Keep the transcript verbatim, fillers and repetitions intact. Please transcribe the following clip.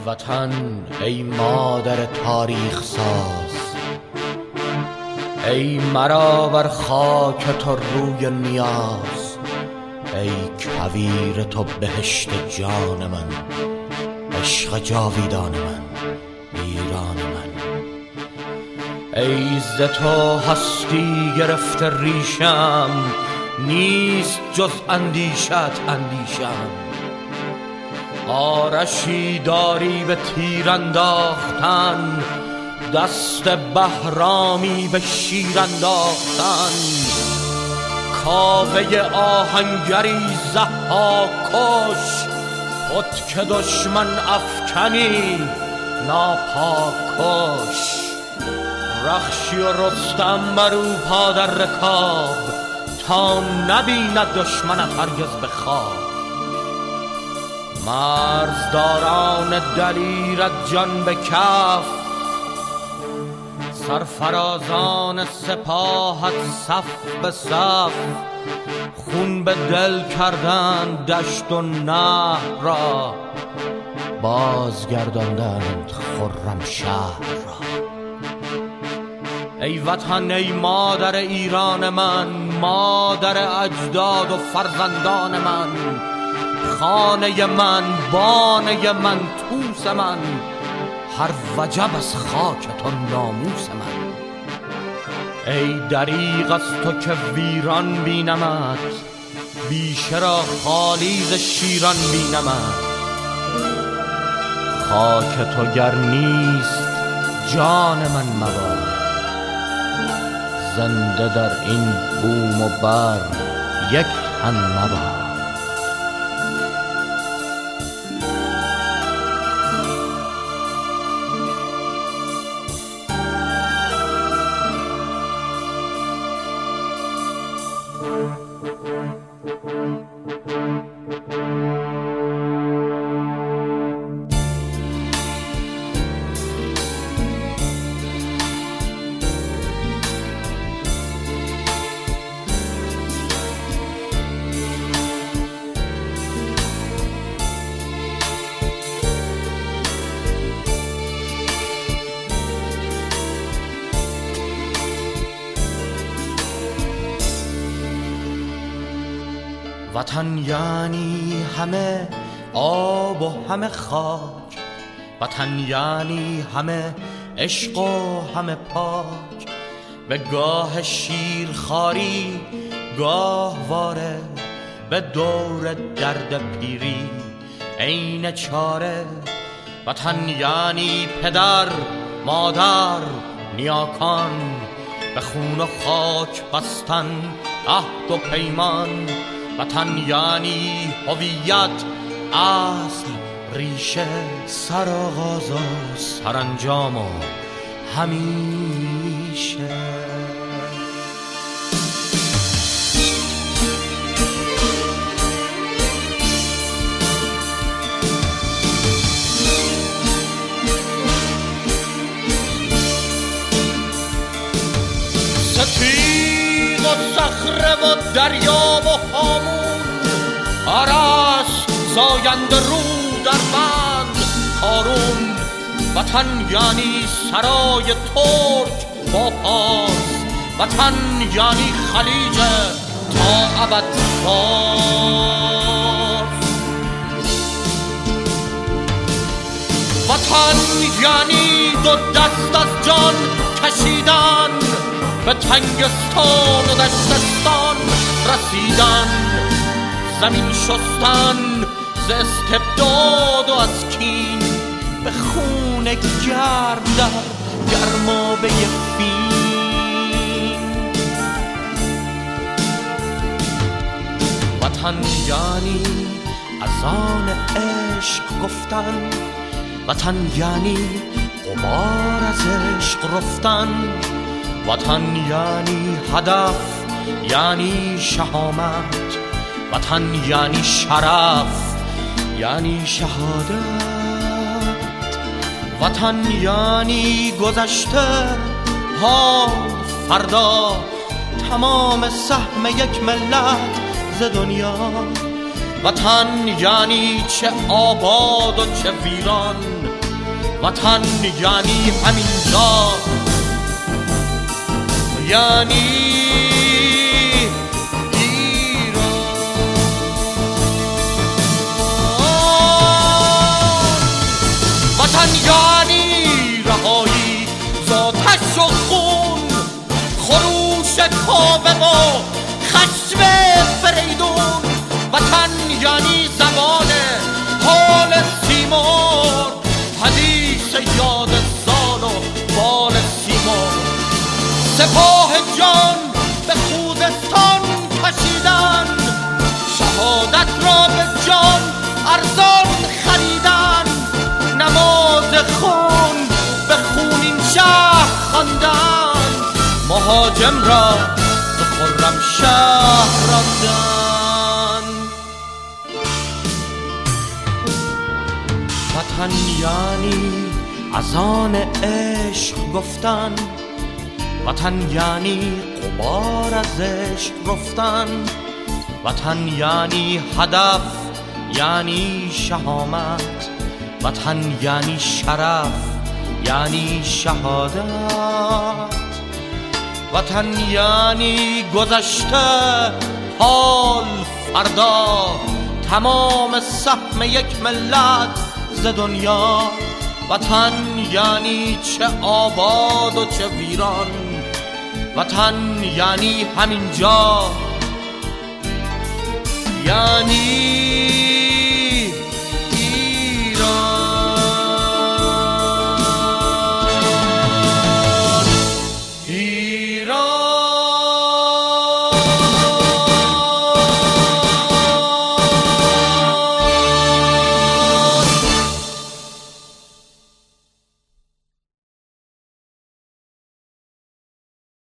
وطن ای مادر تاریخ ساز، ای مرا بر خاک تو روی نیاز، ای کویر تو بهشت جان من، عشق جاویدان من، ایران من. ای ز تو هستی گرفته ریشم، نیست جز اندیشت اندیشم. آرشی داری به تیر انداختن، دست بهرامی به شیر انداختن. کاوه آهنگری ضحاک کش، خود که دشمن افکنی ناپاک کش. رخشی و رستم برو پا در رکاب، تا نبیند دشمنت هرگز به خواب. مرزداران دلیرت جان به کف، سرفرازان سپاهت صف به صف. خون به دل کردند دشت و نهر را، بازگرداندند خرم شهر را. ای وطن ای مادر ایران من، مادر اجداد و فرزندان من. خانه من، بانه من، توس من، هر وجب از خاک تو ناموس من. ای دریغ از تو که ویران بینمت، بیشه را خالی ز شیران بینمت. خاک تو گر نیست جان من مباد، زنده در این بوم و بر یک تن مباد. وطن یعنی همه آب و همه خاک، وطن یعنی همه عشق و همه پاک. به گاه شیرخواری گاهواره، به دور درد پیری عین چاره. وطن یعنی پدر مادر نیاکان، به خون و خاک بستن عهد و پیمان. وطن یعنی هویت، اصل، ریشه، سرآغاز و سرانجام و همیشه. ستیغ و صخره و دریا و هامون، آرس زاینده رو در بند کارون. وطن یعنی سرای ترک با پاس، وطن یعنی خلیج تا ابد باز. وطن یعنی دو دست از جان کشیدن، به تنگستان و دشتستان رسیدن. زمین شستن ز استبداد و از کین، به خون گرم در گرمابه فین. وطن یعنی از آن عشق گفتن، وطن یعنی غبار از عشق رفتن. وطن یعنی هدف، یعنی شهامت. وطن یعنی شرف، یعنی شهادت. وطن یعنی گذشته ها فردا، تمام سهم یک ملت ز دنیا. وطن یعنی چه آباد و چه ویران، وطن یعنی همینجا، یعنی وطن یعنی رهایی ز آتش و خون، خروش کاوه و خشم فریدون. وطن یعنی زمان حال سیمرغ، حدیث یاد زال و بال سیمرغ. سپاه جان به خوزستان کشیدن، شهادت را به جان ارزان خریدن. نماز خون به خونین شهر خواندن، مهاجم را به خرم شهر راندن. وطن یعنی از آن عشق گفتن، وطن یعنی غبار از عشق رفتن. وطن یعنی هدف، یعنی شهامت. وطن یعنی شرف، یعنی شهادت. وطن یعنی گذشته، حال، فردا، تمام سهم یک ملت ز دنیا. وطن یعنی چه آباد و چه ویران، وطن یعنی همینجا، یعنی